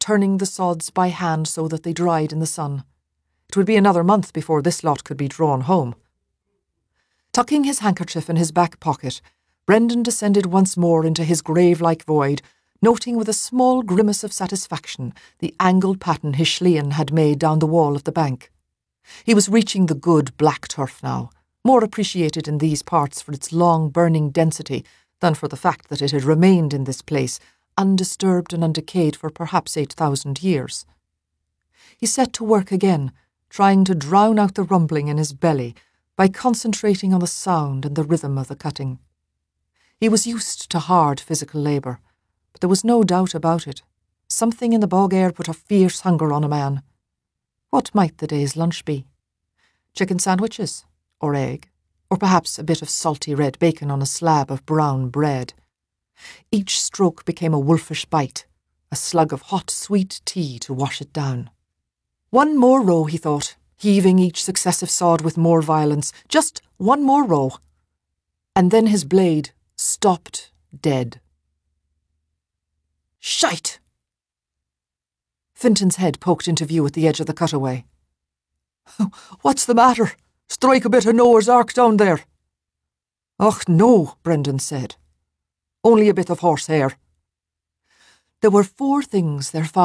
turning the sods by hand so that they dried in the sun. It would be another month before this lot could be drawn home. Tucking his handkerchief in his back pocket, Brendan descended once more into his grave-like void, noting with a small grimace of satisfaction the angled pattern his Schleien had made down the wall of the bank. He was reaching the good black turf now, more appreciated in these parts for its long burning density than for the fact that it had remained in this place, undisturbed and undecayed for perhaps 8,000 years. He set to work again, trying to drown out the rumbling in his belly by concentrating on the sound and the rhythm of the cutting. He was used to hard physical labour, but there was no doubt about it. Something in the bog air put a fierce hunger on a man. What might the day's lunch be? Chicken sandwiches, or egg, or perhaps a bit of salty red bacon on a slab of brown bread. Each stroke became a wolfish bite, a slug of hot, sweet tea to wash it down. One more row, he thought, heaving each successive sod with more violence. Just one more row. And then his blade stopped dead. Shite! Finton's head poked into view at the edge of the cutaway. What's the matter? Strike a bit of Noah's Ark down there. Och, no, Brendan said. Only a bit of horsehair. There were 4 things their father